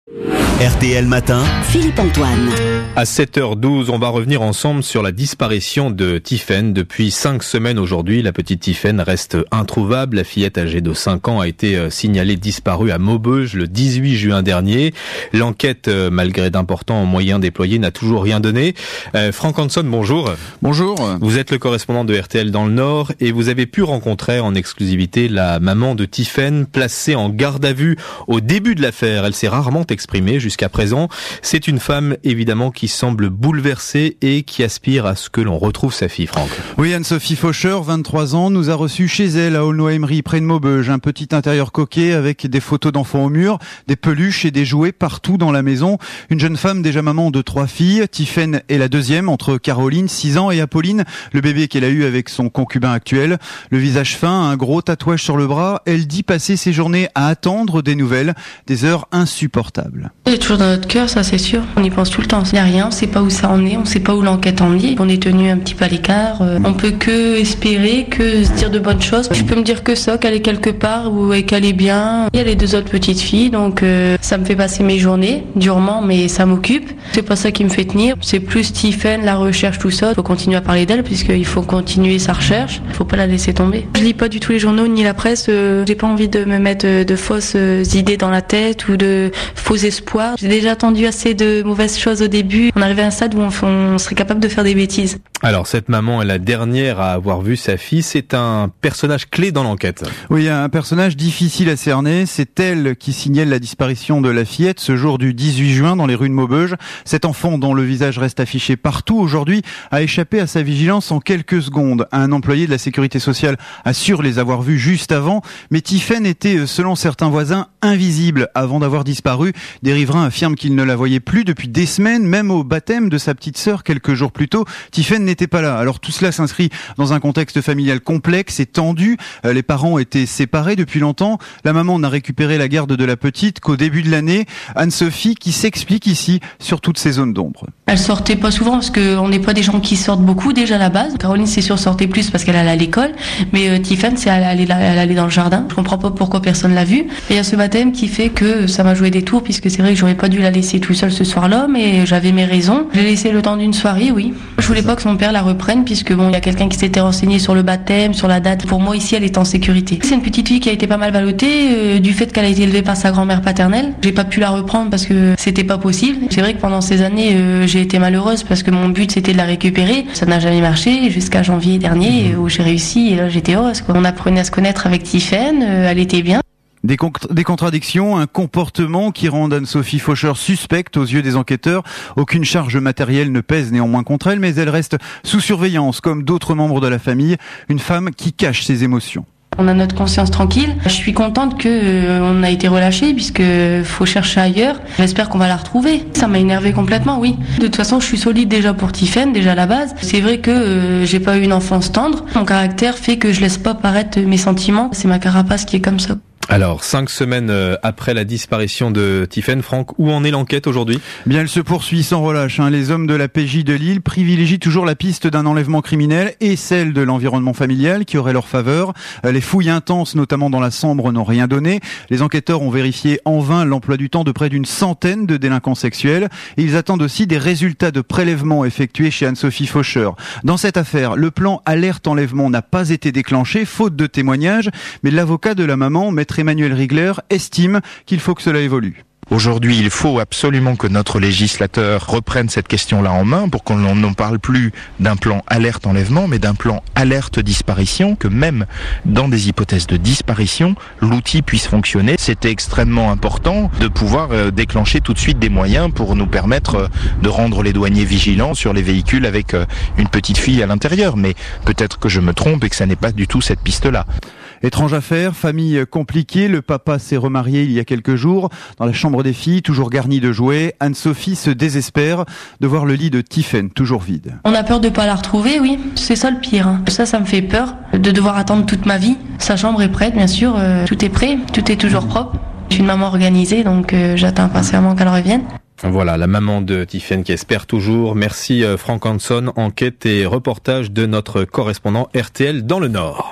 RTL Matin, Philippe Antoine. À 7h12, on va revenir ensemble sur la disparition de Tiffaine. Depuis 5 semaines aujourd'hui, la petite Tiffaine reste introuvable. La fillette âgée de 5 ans a été signalée disparue à Maubeuge le 18 juin dernier. L'enquête, malgré d'importants moyens déployés, n'a toujours rien donné. Franck Hanson, bonjour. Bonjour. Vous êtes le correspondant de RTL dans le Nord et vous avez pu rencontrer en exclusivité la maman de Tiffaine, placée en garde à vue au début de l'affaire. Elle s'est rarement exprimée jusqu'à présent. C'est une femme évidemment qui semble bouleversée et qui aspire à ce que l'on retrouve sa fille, Franck. Oui, Anne-Sophie Faucher, 23 ans, nous a reçus chez elle à Aulnoy-Emery, près de Maubeuge. Un petit intérieur coquet avec des photos d'enfants au mur, des peluches et des jouets partout dans la maison. Une jeune femme déjà maman de 3 filles. Tiffaine est la deuxième entre Caroline, 6 ans, et Apolline, le bébé qu'elle a eu avec son concubin actuel. Le visage fin, un gros tatouage sur le bras. Elle dit passer ses journées à attendre des nouvelles, des heures insupportables. Elle est toujours dans notre cœur, ça c'est sûr. On y pense tout le temps. Il n'y a rien, on ne sait pas où ça en est, on ne sait pas où l'enquête en est. On est tenu un petit peu à l'écart. On peut que espérer, que se dire de bonnes choses. Je peux me dire que ça, qu'elle est quelque part et qu'elle est bien. Il y a les 2 autres petites filles, donc ça me fait passer mes journées durement, mais ça m'occupe. C'est pas ça qui me fait tenir. C'est plus Tiffaine, la recherche, tout ça. Il faut continuer à parler d'elle puisqu'il faut continuer sa recherche. Il ne faut pas la laisser tomber. Je lis pas du tout les journaux ni la presse. J'ai pas envie de me mettre de fausses idées dans la tête ou de faux espoirs. J'ai déjà entendu assez de mauvaises choses au début. On arrivait à un stade où on serait capable de faire des bêtises. Alors, cette maman est la dernière à avoir vu sa fille. C'est un personnage clé dans l'enquête. Oui, un personnage difficile à cerner. C'est elle qui signale la disparition de la fillette ce jour du 18 juin dans les rues de Maubeuge. Cet enfant dont le visage reste affiché partout aujourd'hui a échappé à sa vigilance en quelques secondes. Un employé de la sécurité sociale assure les avoir vus juste avant, mais Tiffaine était, selon certains voisins, invisible avant d'avoir disparu. Des riverains affirment qu'ils ne la voyaient plus depuis des semaines, même au baptême de sa petite sœur quelques jours plus tôt. Tiffaine n'était pas là. Alors tout cela s'inscrit dans un contexte familial complexe et tendu. Les parents étaient séparés depuis longtemps. La maman n'a récupéré la garde de la petite qu'au début de l'année. Anne-Sophie qui s'explique ici sur toutes ces zones d'ombre. Elle sortait pas souvent parce qu'on n'est pas des gens qui sortent beaucoup déjà à la base. Caroline c'est sûr sortait plus parce qu'elle allait à l'école, mais Tiffaine elle allait dans le jardin. Je comprends pas pourquoi personne l'a vue. Et il y a ce baptême qui fait que ça m'a joué des tours puisque c'est vrai que j'aurais pas dû la laisser tout seul ce soir-là, mais j'avais mes raisons. J'ai laissé le temps d'une soirée, oui. Je voulais pas que son père la reprenne puisque il y a quelqu'un qui s'était renseigné sur le baptême, sur la date. Pour moi ici elle est en sécurité. C'est une petite fille qui a été pas mal ballottée du fait qu'elle a été élevée par sa grand-mère paternelle. J'ai pas pu la reprendre parce que c'était pas possible. C'est vrai que pendant ces années j'ai été malheureuse parce que mon but c'était de la récupérer. Ça n'a jamais marché jusqu'à janvier dernier où j'ai réussi et là j'étais heureuse. On apprenait à se connaître avec Tiffaine, elle était bien. Des contradictions, un comportement qui rend Anne-Sophie Faucher suspecte aux yeux des enquêteurs. Aucune charge matérielle ne pèse néanmoins contre elle, mais elle reste sous surveillance, comme d'autres membres de la famille. Une femme qui cache ses émotions. On a notre conscience tranquille. Je suis contente on a été relâché puisque faut chercher ailleurs. J'espère qu'on va la retrouver. Ça m'a énervé complètement, oui. De toute façon, je suis solide déjà pour Tiffaine, déjà à la base. C'est vrai que j'ai pas eu une enfance tendre. Mon caractère fait que je laisse pas paraître mes sentiments. C'est ma carapace qui est comme ça. Alors, 5 semaines après la disparition de Tiffaine, Franck, où en est l'enquête aujourd'hui ? Bien, elle se poursuit sans relâche. Les hommes de la PJ de Lille privilégient toujours la piste d'un enlèvement criminel et celle de l'environnement familial qui aurait leur faveur. Les fouilles intenses, notamment dans la Sambre, n'ont rien donné. Les enquêteurs ont vérifié en vain l'emploi du temps de près d'une centaine de délinquants sexuels. Et ils attendent aussi des résultats de prélèvements effectués chez Anne-Sophie Faucher. Dans cette affaire, le plan alerte enlèvement n'a pas été déclenché, faute de témoignages, mais l'avocat de la maman, maître Emmanuel Rigler, estime qu'il faut que cela évolue. Aujourd'hui, il faut absolument que notre législateur reprenne cette question-là en main pour qu'on n'en parle plus d'un plan alerte enlèvement, mais d'un plan alerte disparition, que même dans des hypothèses de disparition, l'outil puisse fonctionner. C'était extrêmement important de pouvoir déclencher tout de suite des moyens pour nous permettre de rendre les douaniers vigilants sur les véhicules avec une petite fille à l'intérieur. Mais peut-être que je me trompe et que ça n'est pas du tout cette piste-là. Étrange affaire, famille compliquée, le papa s'est remarié il y a quelques jours. Dans la chambre des filles, toujours garnie de jouets, Anne-Sophie se désespère de voir le lit de Tiffaine toujours vide. On a peur de pas la retrouver, oui. C'est ça le pire. Ça me fait peur de devoir attendre toute ma vie. Sa chambre est prête, bien sûr. Tout est prêt, tout est toujours propre. Je suis une maman organisée, donc j'attends impatiemment qu'elle revienne. Voilà, la maman de Tiffaine qui espère toujours. Merci Franck Hanson, enquête et reportage de notre correspondant RTL dans le Nord.